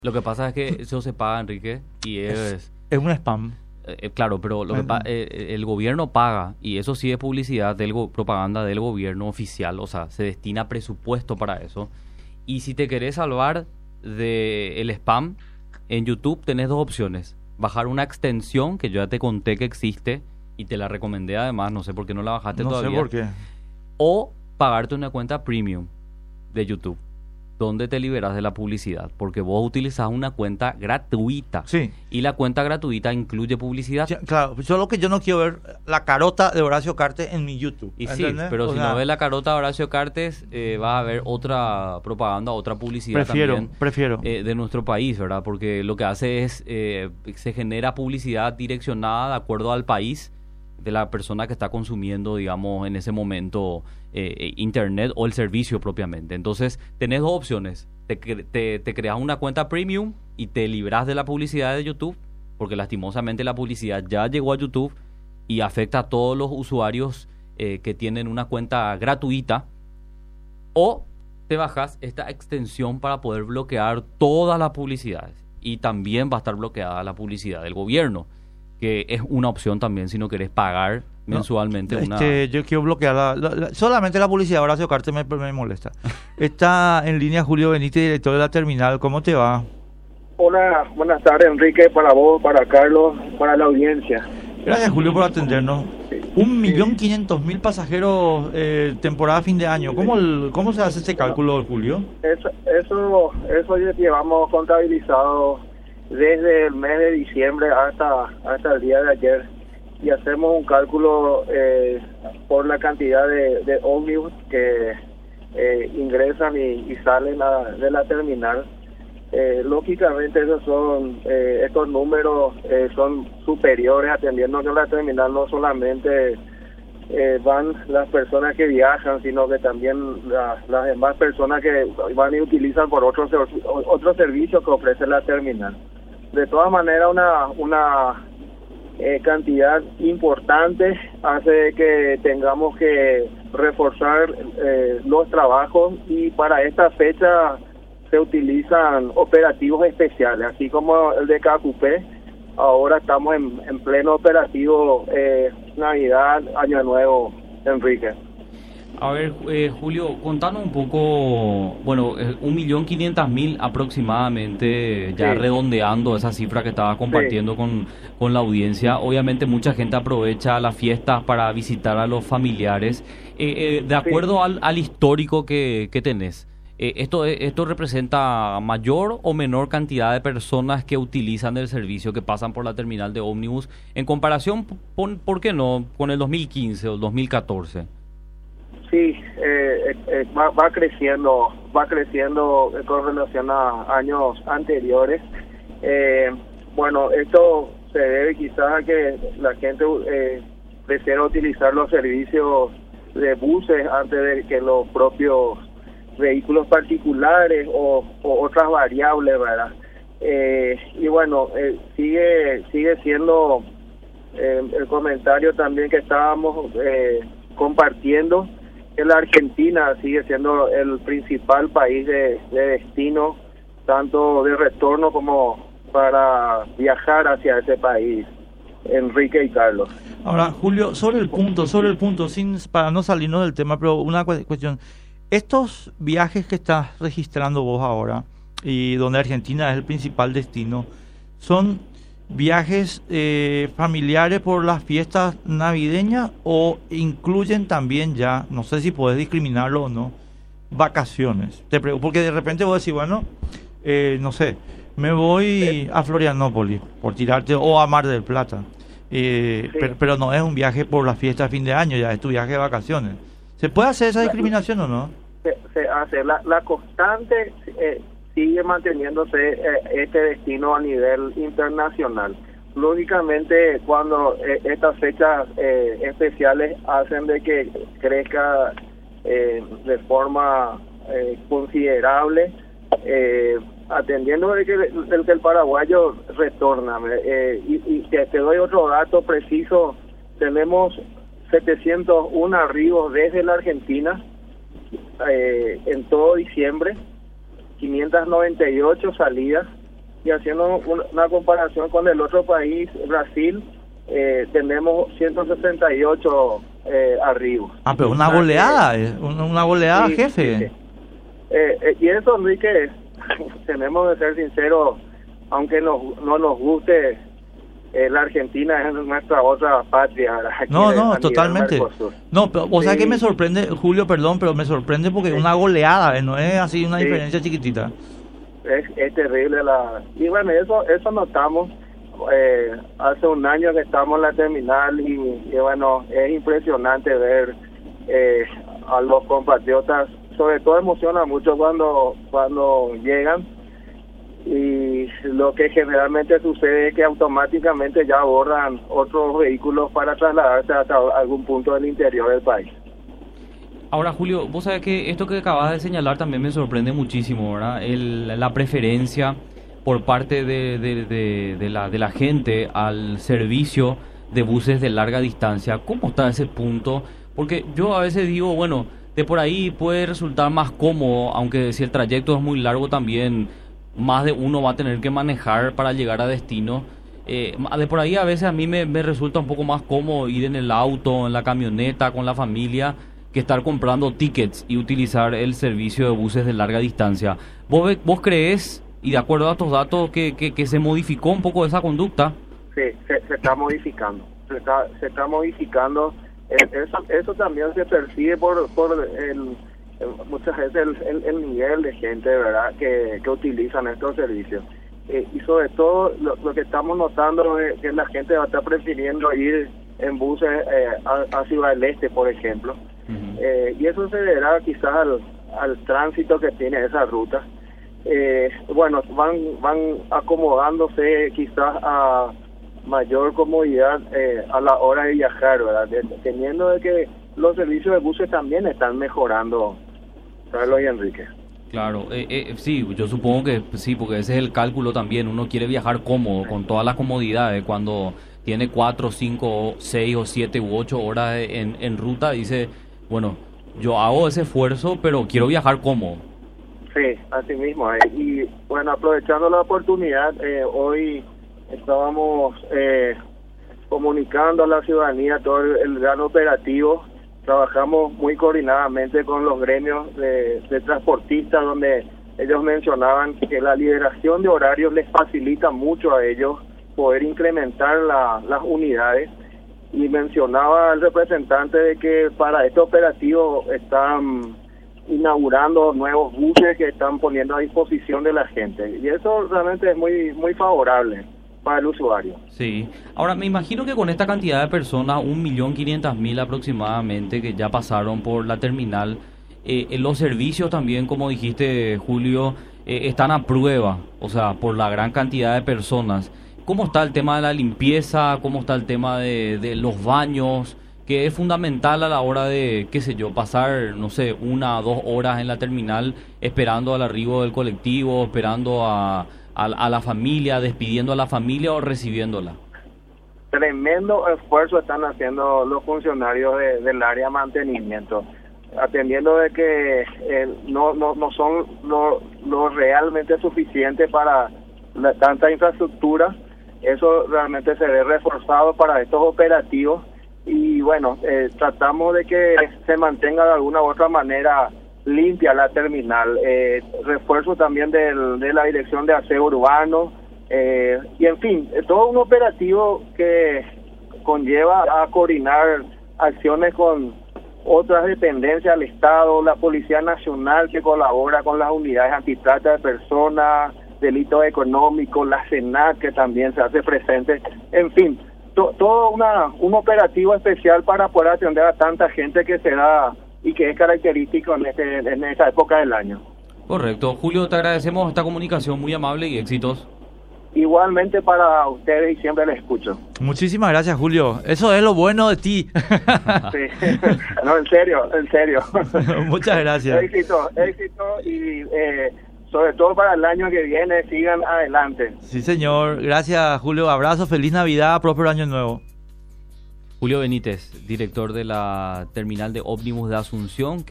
Lo que pasa es que eso se paga, Enrique, y Es un spam. claro, pero el gobierno paga, y eso sí es publicidad propaganda del gobierno oficial, o sea, se destina presupuesto para eso. Y si te querés salvar del spam, en YouTube tenés dos opciones: bajar una extensión que yo ya te conté que existe y te la recomendé además, no sé por qué no la bajaste todavía. No sé por qué. O pagarte una cuenta premium de YouTube, donde te liberas de la publicidad, porque vos utilizás una cuenta gratuita. Sí. Y la cuenta gratuita incluye publicidad. Sí, claro, solo que yo no quiero ver la carota de Horacio Cartes en mi YouTube. Y sí, ¿entendés? pero si no ves la carota de Horacio Cartes, vas a ver otra propaganda, otra publicidad Prefiero. de nuestro país, ¿verdad? Porque lo que hace es, se genera publicidad direccionada de acuerdo al país de la persona que está consumiendo, digamos, en ese momento internet o el servicio propiamente. Entonces, tenés dos opciones: te creas una cuenta premium y te libras de la publicidad de YouTube, porque lastimosamente la publicidad ya llegó a YouTube y afecta a todos los usuarios que tienen una cuenta gratuita, o te bajas esta extensión para poder bloquear todas las publicidades, y también va a estar bloqueada la publicidad del gobierno, que es una opción también si no querés pagar mensualmente yo quiero bloquear solamente la publicidad de Horacio Cartes me molesta. Está en línea Julio Benítez, director de la terminal. ¿Cómo te va? Hola, buenas tardes, Enrique, para vos, para Carlos, para la audiencia. Gracias, Julio, por atendernos. 1.500.000 pasajeros temporada fin de año. ¿Cómo se hace ese cálculo, Julio? Eso ya llevamos contabilizado desde el mes de diciembre hasta el día de ayer, y hacemos un cálculo por la cantidad de ómnibus que ingresan y salen de la terminal. Lógicamente estos números son superiores, atendiendo que en la terminal no solamente van las personas que viajan, sino que también las demás personas que van y utilizan por otros servicios que ofrece la terminal. De todas maneras, una cantidad importante hace que tengamos que reforzar los trabajos, y para esta fecha se utilizan operativos especiales, así como el de KQP. Ahora estamos en pleno operativo Navidad, Año Nuevo, Enrique. A ver, Julio, contanos un poco, 1.500.000 aproximadamente, ya sí, redondeando esa cifra que estabas compartiendo con la audiencia. Obviamente mucha gente aprovecha las fiestas para visitar a los familiares. De acuerdo al histórico que tenés, ¿esto representa mayor o menor cantidad de personas que utilizan el servicio, que pasan por la terminal de ómnibus, en comparación, ¿por qué no?, con el 2015 o el 2014? Sí, va creciendo con relación a años anteriores. Esto se debe quizás a que la gente prefiere utilizar los servicios de buses antes de que los propios vehículos particulares o otras variables, ¿verdad? Sigue siendo el comentario también que estábamos compartiendo, que la Argentina sigue siendo el principal país de destino, tanto de retorno como para viajar hacia ese país, Enrique y Carlos. Ahora, Julio, sobre el punto, para no salirnos del tema, pero una cuestión: estos viajes que estás registrando vos ahora, y donde Argentina es el principal destino, ¿son viajes familiares por las fiestas navideñas, o incluyen también, ya no sé si podés discriminarlo o no, vacaciones? Porque de repente vos decís, no sé, me voy a Florianópolis, por tirarte, o a Mar del Plata, Sí. pero no es un viaje por las fiestas de fin de año, ya es tu viaje de vacaciones. ¿Se puede hacer esa discriminación o no? Se hace. La constante sigue manteniéndose este destino a nivel internacional. Lógicamente, cuando estas fechas especiales hacen de que crezca de forma considerable, atendiendo de que el paraguayo retorna. Y te doy otro dato preciso: tenemos 701 arribos desde la Argentina en todo diciembre, 598 salidas, y haciendo una comparación con el otro país, Brasil, tenemos 168 arribos. Ah, pero una goleada, una goleada, sí, jefe. Sí, sí. Y eso, Enrique, tenemos que ser sinceros, aunque no nos guste, la Argentina es nuestra otra patria. No, totalmente. No, pero, o sea que me sorprende, Julio, perdón, pero me sorprende porque una goleada, no es así una diferencia chiquitita. Es terrible y bueno, eso notamos. Hace un año que estamos en la terminal y bueno, es impresionante ver a los compatriotas, sobre todo emociona mucho cuando llegan, y lo que generalmente sucede es que automáticamente ya abordan otros vehículos para trasladarse hasta algún punto del interior del país. Ahora, Julio, vos sabés que esto que acabas de señalar también me sorprende muchísimo, ¿verdad? La preferencia por parte de la gente al servicio de buses de larga distancia. ¿Cómo está ese punto? Porque yo a veces digo, bueno, de por ahí puede resultar más cómodo, aunque si el trayecto es muy largo también, más de uno va a tener que manejar para llegar a destino. De por ahí a veces a mí me resulta un poco más cómodo ir en el auto, en la camioneta, con la familia, que estar comprando tickets y utilizar el servicio de buses de larga distancia. ¿Vos creés, y de acuerdo a estos datos, que se modificó un poco esa conducta? Sí, se está modificando. Se está modificando. Eso también se percibe por muchas veces el nivel de gente, ¿verdad?, que utilizan estos servicios. Y sobre todo lo que estamos notando es que la gente va a estar prefiriendo ir en buses a Ciudad del Este, por ejemplo. Uh-huh. Y eso se deberá quizás al tránsito que tiene esa ruta. Bueno, van acomodándose quizás a mayor comodidad a la hora de viajar, ¿verdad? Teniendo de que los servicios de buses también están mejorando, Carlos y Enrique. Claro, sí, yo supongo que sí, porque ese es el cálculo también. Uno quiere viajar cómodo, con todas las comodidades. Cuando tiene 4, 5, 6 o 7 u 8 horas en ruta, dice, bueno, yo hago ese esfuerzo, pero quiero viajar cómodo. Sí, así mismo. Y bueno, aprovechando la oportunidad, hoy estábamos comunicando a la ciudadanía todo el gran operativo. Trabajamos muy coordinadamente con los gremios de transportistas, donde ellos mencionaban que la liberación de horarios les facilita mucho a ellos poder incrementar las unidades, y mencionaba el representante de que para este operativo están inaugurando nuevos buses que están poniendo a disposición de la gente, y eso realmente es muy favorable para el usuario. Sí. Ahora, me imagino que con esta cantidad de personas, 1.500.000 aproximadamente, que ya pasaron por la terminal, los servicios también, como dijiste, Julio, están a prueba, o sea, por la gran cantidad de personas. ¿Cómo está el tema de la limpieza? ¿Cómo está el tema de los baños? Que es fundamental a la hora de, qué sé yo, pasar, no sé, 1 o 2 horas en la terminal esperando al arribo del colectivo, esperando a la familia, despidiendo a la familia o recibiéndola. Tremendo esfuerzo están haciendo los funcionarios del área de mantenimiento, atendiendo de que no son lo realmente suficiente para tanta infraestructura. Eso realmente se ve reforzado para estos operativos, y bueno, tratamos de que se mantenga de alguna u otra manera limpia la terminal. Refuerzo también de la Dirección de Aseo Urbano, y en fin, todo un operativo que conlleva a coordinar acciones con otras dependencias del Estado, la Policía Nacional, que colabora con las unidades antitrata de personas, delitos económicos, la SENAC, que también se hace presente. En fin, todo un operativo especial para poder atender a tanta gente que se da y que es característico en esta época del año. Correcto. Julio, te agradecemos esta comunicación, muy amable y éxitos. Igualmente para ustedes, y siempre les escucho. Muchísimas gracias, Julio. Eso es lo bueno de ti. Sí. No, en serio. Muchas gracias. Éxito y sobre todo para el año que viene, sigan adelante. Sí, señor. Gracias, Julio. Abrazo, feliz Navidad, próspero año nuevo. Julio Benítez, director de la terminal de ómnibus de Asunción.